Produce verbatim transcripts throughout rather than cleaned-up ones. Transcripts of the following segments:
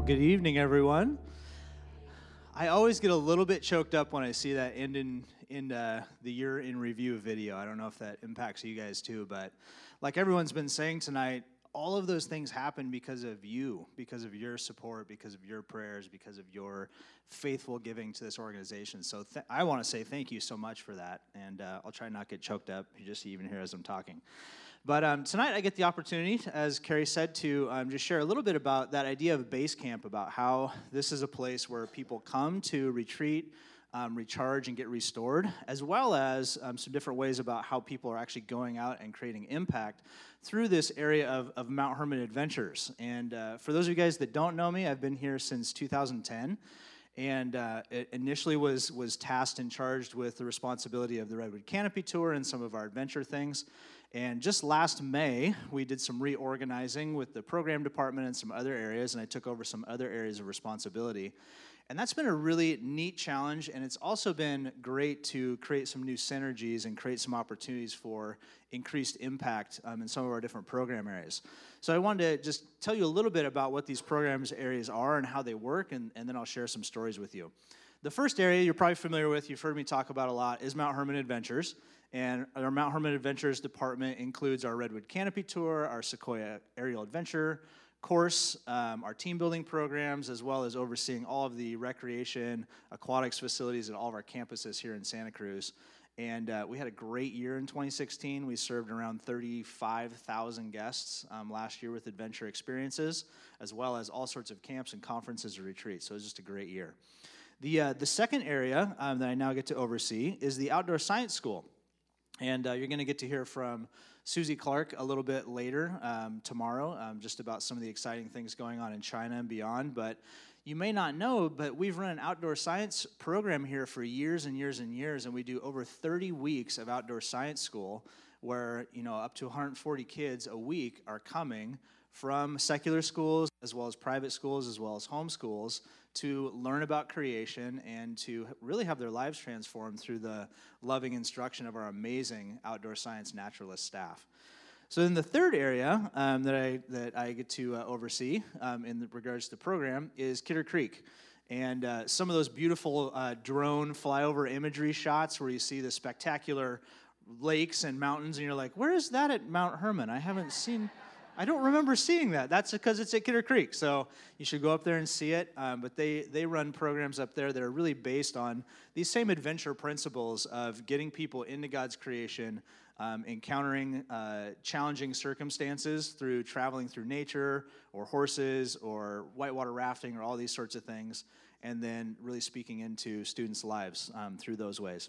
good evening, everyone. I always get a little bit choked up when I see that end in, in uh, the year in review video. I don't know if that impacts you guys too, but like everyone's been saying tonight, all of those things happen because of you, because of your support, because of your prayers, because of your faithful giving to this organization. So th- I want to say thank you so much for that, and uh, I'll try not to get choked up. You just even hear as I'm talking. But um, tonight I get the opportunity, as Carrie said, to um, just share a little bit about that idea of base camp, about how this is a place where people come to retreat, um, recharge, and get restored, as well as um, some different ways about how people are actually going out and creating impact through this area of, of Mount Hermon Adventures. And uh, for those of you guys that don't know me, I've been here since two thousand ten. And uh, it initially was was tasked and charged with the responsibility of the Redwood Canopy Tour and some of our adventure things. And just last May, we did some reorganizing with the program department and some other areas, and I took over some other areas of responsibility. And that's been a really neat challenge, and it's also been great to create some new synergies and create some opportunities for increased impact um, in some of our different program areas. So I wanted to just tell you a little bit about what these programs areas are and how they work, and, and then I'll share some stories with you. The first area you're probably familiar with, you've heard me talk about a lot, is Mount Hermon Adventures. And our Mount Hermon Adventures department includes our Redwood Canopy Tour, our Sequoia Aerial Adventure course, um, our team building programs, as well as overseeing all of the recreation, aquatics facilities at all of our campuses here in Santa Cruz. And uh, we had a great year in twenty sixteen. We served around thirty-five thousand guests um, last year with adventure experiences, as well as all sorts of camps and conferences and retreats. So it was just a great year. The, uh, the second area um, that I now get to oversee is the Outdoor Science School. And uh, you're going to get to hear from Susie Clark a little bit later um, tomorrow, um, just about some of the exciting things going on in China and beyond. But you may not know, but we've run an outdoor science program here for years and years and years, and we do over thirty weeks of outdoor science school where, you know, up to one hundred forty kids a week are coming from secular schools as well as private schools as well as home schools to learn about creation and to really have their lives transformed through the loving instruction of our amazing outdoor science naturalist staff. So then the third area um, that I that I get to uh, oversee um, in regards to the program is Kidder Creek. And uh, some of those beautiful uh, drone flyover imagery shots where you see the spectacular lakes and mountains, and you're like, where is that at Mount Hermon? I haven't seen... I don't remember seeing that. That's because it's at Kidder Creek, so you should go up there and see it. Um, but they, they run programs up there that are really based on these same adventure principles of getting people into God's creation, um, encountering uh, challenging circumstances through traveling through nature or horses or whitewater rafting or all these sorts of things, and then really speaking into students' lives um, through those ways.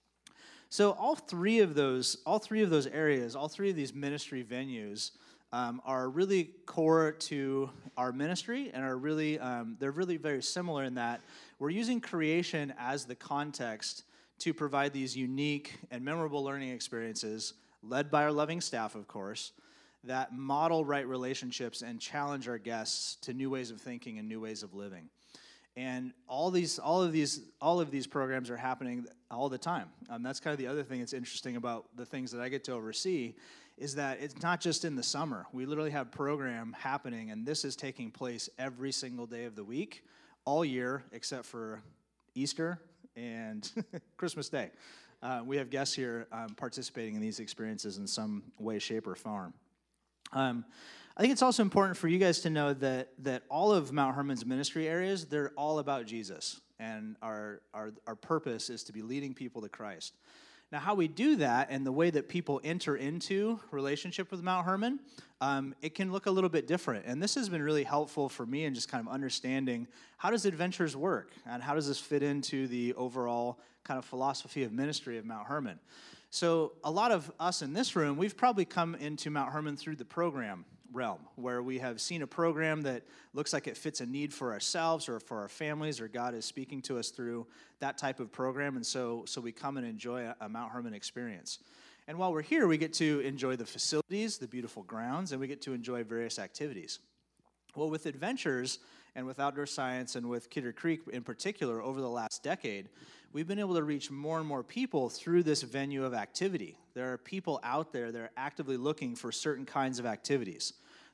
So all three of those, all three of those areas, all three of these ministry venues Um, are really core to our ministry and are really, um, they're really very similar in that we're using creation as the context to provide these unique and memorable learning experiences, led by our loving staff, of course, that model right relationships and challenge our guests to new ways of thinking and new ways of living. And all these, all of these, all of these programs are happening all the time. Um, that's kind of the other thing that's interesting about the things that I get to oversee, is that it's not just in the summer. We literally have program happening, and this is taking place every single day of the week, all year, except for Easter and Christmas Day. Uh, we have guests here um, participating in these experiences in some way, shape, or form. Um, I think it's also important for you guys to know that that all of Mount Hermon's ministry areas, they're all about Jesus, and our our our purpose is to be leading people to Christ. Now, how we do that and the way that people enter into relationship with Mount Hermon, um, it can look a little bit different. And this has been really helpful for me in just kind of understanding how does Adventures work and how does this fit into the overall kind of philosophy of ministry of Mount Hermon. So a lot of us in this room, we've probably come into Mount Hermon through the program realm, where we have seen a program that looks like it fits a need for ourselves or for our families, or God is speaking to us through that type of program, and so so we come and enjoy a, a Mount Hermon experience. And while we're here, we get to enjoy the facilities, the beautiful grounds, and we get to enjoy various activities. Well, with Adventures and with Outdoor Science and with Kidder Creek in particular, over the last decade, we've been able to reach more and more people through this venue of activity. There are people out there that are actively looking for certain kinds of activities.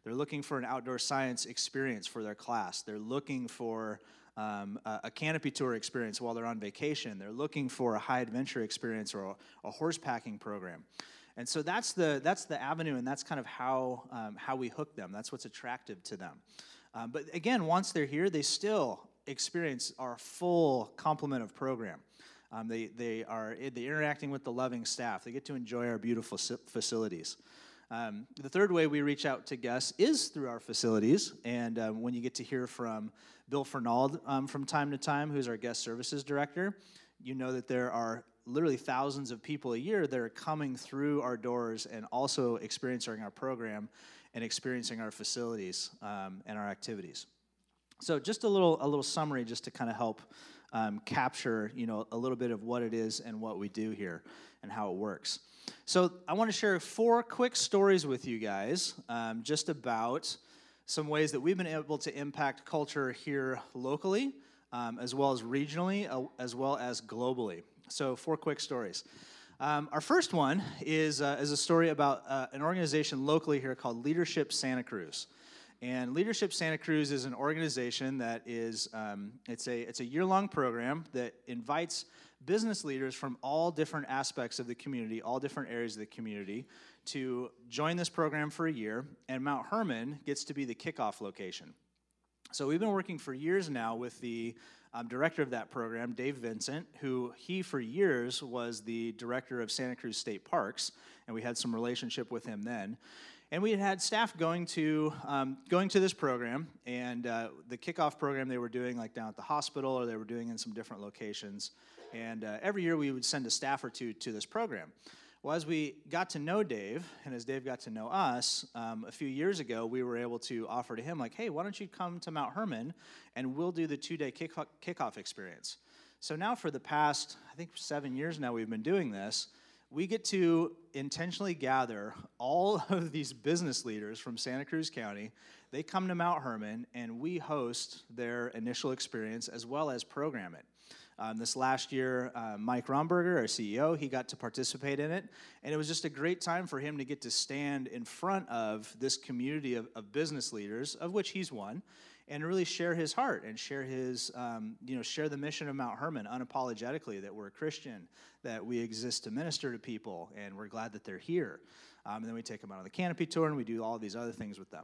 They're looking for an outdoor science experience for their class. They're looking for um, a, a canopy tour experience while they're on vacation. They're looking for a high adventure experience or a, a horse packing program. And so that's the that's the avenue, and that's kind of how um, how we hook them. That's what's attractive to them. Um, but again, once they're here, they still experience our full complement of program. Um, they they are they interacting with the loving staff. They get to enjoy our beautiful facilities. Um, the third way we reach out to guests is through our facilities, and um, when you get to hear from Bill Fernald um, from time to time, who's our guest services director, you know that there are literally thousands of people a year that are coming through our doors and also experiencing our program and experiencing our facilities um, and our activities. So just a little a little summary just to kind of help um, capture, you know, a little bit of what it is and what we do here and how it works. So I want to share four quick stories with you guys um, just about some ways that we've been able to impact culture here locally, um, as well as regionally, uh, as well as globally. So four quick stories. Um, our first one is, uh, is a story about uh, an organization locally here called Leadership Santa Cruz. And Leadership Santa Cruz is an organization that is, um, it's a it's a year-long program that invites business leaders from all different aspects of the community, all different areas of the community, to join this program for a year, and Mount Hermon gets to be the kickoff location. So we've been working for years now with the um, director of that program, Dave Vincent, who he for years was the director of Santa Cruz State Parks, and we had some relationship with him then. And we had had staff going to um, going to this program, and uh, the kickoff program they were doing like down at the hospital, or they were doing in some different locations. And uh, every year we would send a staff or two to this program. Well, as we got to know Dave, and as Dave got to know us, um, a few years ago, we were able to offer to him, like, hey, why don't you come to Mount Hermon, and we'll do the two-day kick- kickoff experience. So now for the past, I think, seven years now we've been doing this, we get to intentionally gather all of these business leaders from Santa Cruz County. They come to Mount Hermon, and we host their initial experience as well as program it. Um, this last year, uh, Mike Romberger, our C E O, he got to participate in it, and it was just a great time for him to get to stand in front of this community of, of business leaders, of which he's one, and really share his heart and share his, um, you know, share the mission of Mount Hermon unapologetically, that we're a Christian, that we exist to minister to people, and we're glad that they're here. Um, and then we take them out on the canopy tour, and we do all these other things with them.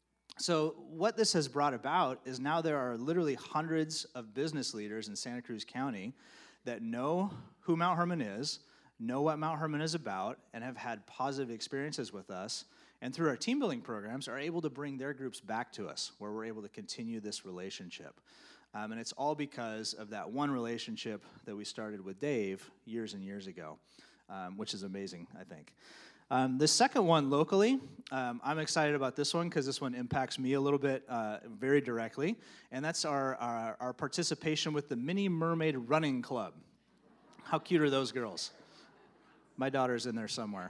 So what this has brought about is now there are literally hundreds of business leaders in Santa Cruz County that know who Mount Hermon is, know what Mount Hermon is about, and have had positive experiences with us, and through our team building programs are able to bring their groups back to us, where we're able to continue this relationship. Um, and it's all because of that one relationship that we started with Dave years and years ago, um, which is amazing, I think. Um, the second one locally, um, I'm excited about this one because this one impacts me a little bit uh, very directly, and that's our, our, our participation with the Mini Mermaid Running Club. How cute are those girls? My daughter's in there somewhere.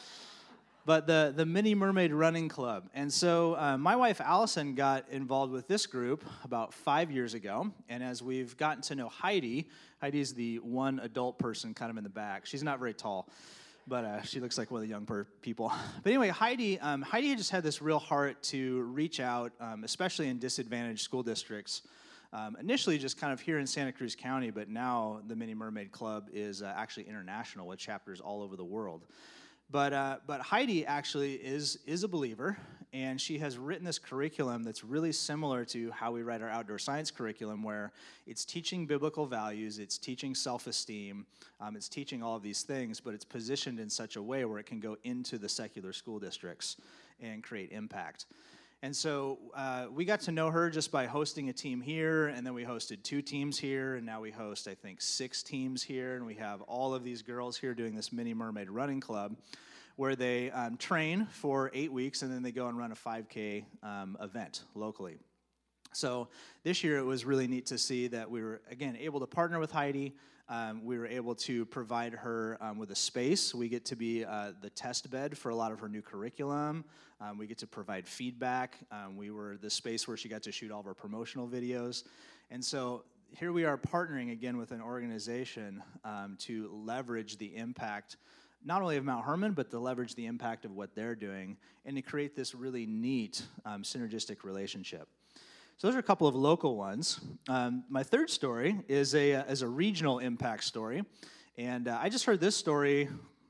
But the, the Mini Mermaid Running Club. And so uh, my wife Allison got involved with this group about five years ago, and as we've gotten to know Heidi, Heidi's the one adult person kind of in the back. She's not very tall. But uh, she looks like one of the young per- people. But anyway, Heidi, um, Heidi just had this real heart to reach out, um, especially in disadvantaged school districts. Um, initially, just kind of here in Santa Cruz County, but now the Mini Mermaid Club is uh, actually international with chapters all over the world. But uh, but Heidi actually is is a believer, and she has written this curriculum that's really similar to how we write our outdoor science curriculum, where it's teaching biblical values, it's teaching self-esteem, um, it's teaching all of these things, but it's positioned in such a way where it can go into the secular school districts and create impact. And so uh, we got to know her just by hosting a team here, and then we hosted two teams here, and now we host, I think, six teams here, and we have all of these girls here doing this Mini Mermaid Running Club, where they um, train for eight weeks, and then they go and run a five K um, event locally. So this year it was really neat to see that we were, again, able to partner with Heidi. Um, we were able to provide her um, with a space. We get to be uh, the test bed for a lot of her new curriculum. Um, we get to provide feedback. Um, we were the space where she got to shoot all of her promotional videos. And so here we are partnering again with an organization um, to leverage the impact not only of Mount Hermon, but to leverage the impact of what they're doing and to create this really neat um, synergistic relationship. So those are a couple of local ones. Um, my third story is a, uh, is a regional impact story. And uh, I just heard this story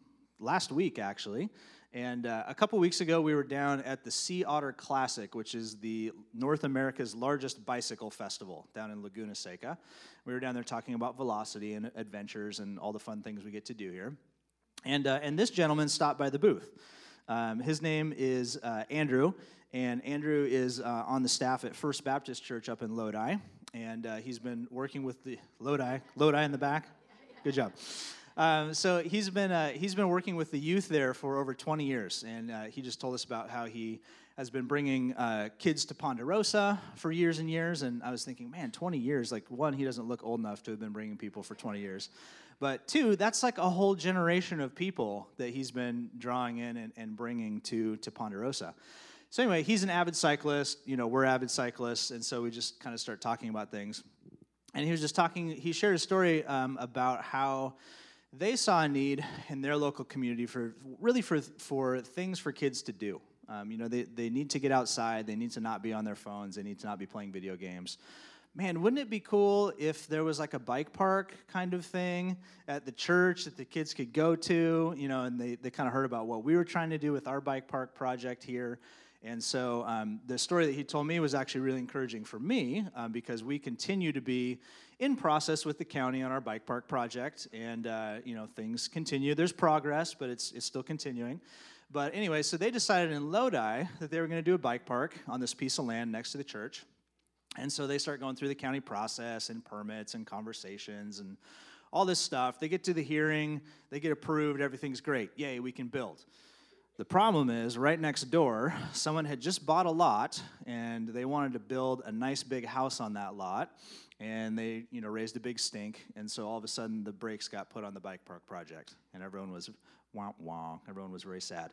last week, actually. And uh, a couple weeks ago, we were down at the Sea Otter Classic, which is the North America's largest bicycle festival down in Laguna Seca. We were down there talking about velocity and adventures and all the fun things we get to do here. And uh, and this gentleman stopped by the booth. Um, his name is uh, Andrew, and Andrew is uh, on the staff at First Baptist Church up in Lodi, and uh, he's been working with the Lodi, Lodi in the back. Good job. Um, so he's been uh, he's been working with the youth there for over twenty years, and uh, he just told us about how he has been bringing uh, kids to Ponderosa for years and years. And I was thinking, man, twenty years. Like, one, he doesn't look old enough to have been bringing people for twenty years. But two, that's like a whole generation of people that he's been drawing in and, and bringing to, to Ponderosa. So anyway, he's an avid cyclist. You know, we're avid cyclists, and so we just kind of start talking about things. And he was just talking, he shared a story um, about how they saw a need in their local community for, really for, for things for kids to do. Um, you know, they, they need to get outside, they need to not be on their phones, they need to not be playing video games. Man, wouldn't it be cool if there was like a bike park kind of thing at the church that the kids could go to, you know, and they, they kind of heard about what we were trying to do with our bike park project here. And so um, the story that he told me was actually really encouraging for me um, because we continue to be in process with the county on our bike park project, and uh, you know, things continue. There's progress, but it's it's still continuing. But anyway, so they decided in Lodi that they were going to do a bike park on this piece of land next to the church. And so they start going through the county process and permits and conversations and all this stuff. They get to the hearing, they get approved, everything's great. Yay, we can build. The problem is, right next door, someone had just bought a lot, and they wanted to build a nice big house on that lot, and they, you know, raised a big stink, and so all of a sudden the brakes got put on the bike park project, and everyone was wah wah. Everyone was very sad.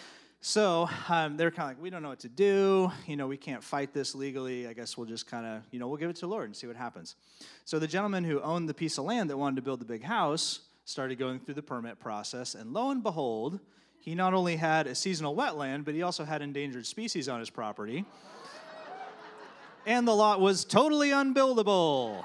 So um, they're kind of like, we don't know what to do. You know, we can't fight this legally. I guess we'll just kind of, you know, we'll give it to the Lord and see what happens. So the gentleman who owned the piece of land that wanted to build the big house started going through the permit process, and lo and behold, he not only had a seasonal wetland, but he also had endangered species on his property. And the lot was totally unbuildable.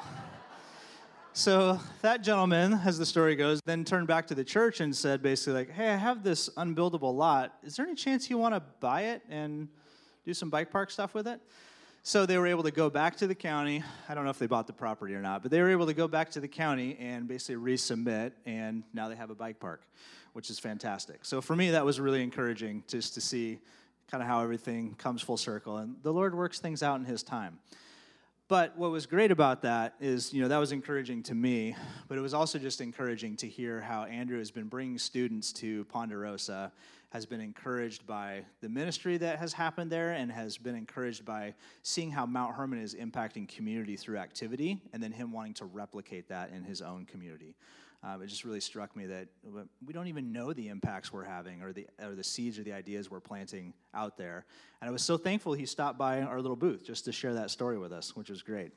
So that gentleman, as the story goes, then turned back to the church and said basically like, hey, I have this unbuildable lot. Is there any chance you want to buy it and do some bike park stuff with it? So they were able to go back to the county. I don't know if they bought the property or not, but they were able to go back to the county and basically resubmit, and now they have a bike park, which is fantastic. So for me, that was really encouraging just to see kind of how everything comes full circle, and the Lord works things out in His time. But what was great about that is, you know, that was encouraging to me, but it was also just encouraging to hear how Andrew has been bringing students to Ponderosa, has been encouraged by the ministry that has happened there, and has been encouraged by seeing how Mount Hermon is impacting community through activity, and then him wanting to replicate that in his own community. Um, it just really struck me that we don't even know the impacts we're having, or the or the seeds or the ideas we're planting out there. And I was so thankful he stopped by our little booth just to share that story with us, which was great.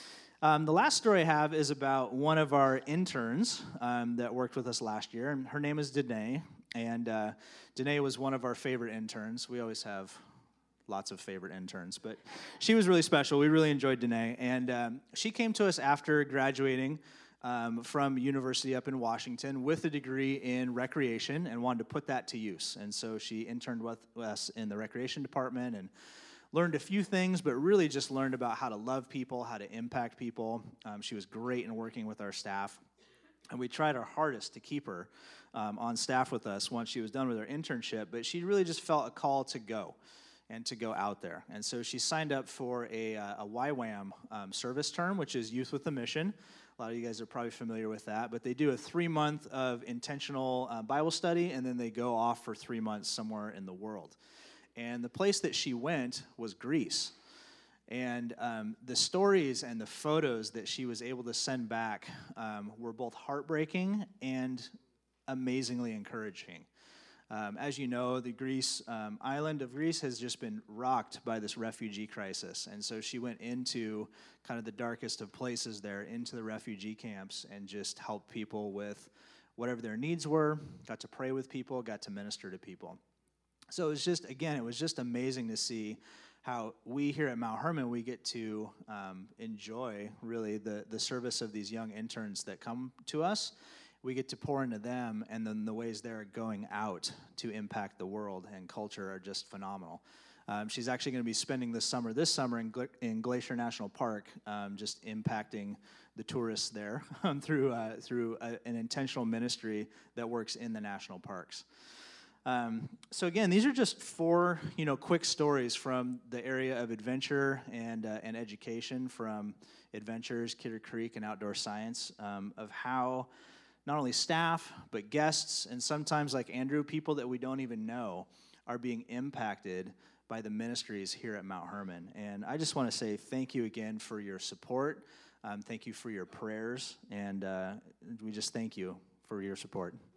Um, the last story I have is about one of our interns um, that worked with us last year, and her name is Danae. And uh, Danae was one of our favorite interns. We always have lots of favorite interns, but she was really special. We really enjoyed Danae, and um, she came to us after graduating Um, from university up in Washington with a degree in recreation and wanted to put that to use. And so she interned with us in the recreation department and learned a few things, but really just learned about how to love people, how to impact people. Um, she was great in working with our staff. And we tried our hardest to keep her um, on staff with us once she was done with her internship, but she really just felt a call to go and to go out there. And so she signed up for a, a Y WAM um, service term, which is Youth with a Mission. A lot of you guys are probably familiar with that, but they do a three-month of intentional uh, Bible study, and then they go off for three months somewhere in the world. And the place that she went was Greece. And um, the stories and the photos that she was able to send back um, were both heartbreaking and amazingly encouraging. Um, as you know, the Greece um, island of Greece has just been rocked by this refugee crisis. And so she went into kind of the darkest of places there, into the refugee camps, and just helped people with whatever their needs were, got to pray with people, got to minister to people. So it was just, again, it was just amazing to see how we here at Mount Hermon, we get to um, enjoy really the, the service of these young interns that come to us. We get to pour into them, and then the ways they're going out to impact the world and culture are just phenomenal. Um, she's actually going to be spending this summer, this summer in, Gla- in Glacier National Park, um, just impacting the tourists there through uh, through a, an intentional ministry that works in the national parks. Um, so again, these are just four, you know, quick stories from the area of adventure and uh, and education, from Adventures, Kidder Creek, and Outdoor Science, um, of how not only staff but guests, and sometimes like Andrew, people that we don't even know, are being impacted by the ministries here at Mount Hermon. And I just want to say thank you again for your support. Um, thank you for your prayers, and uh, we just thank you for your support.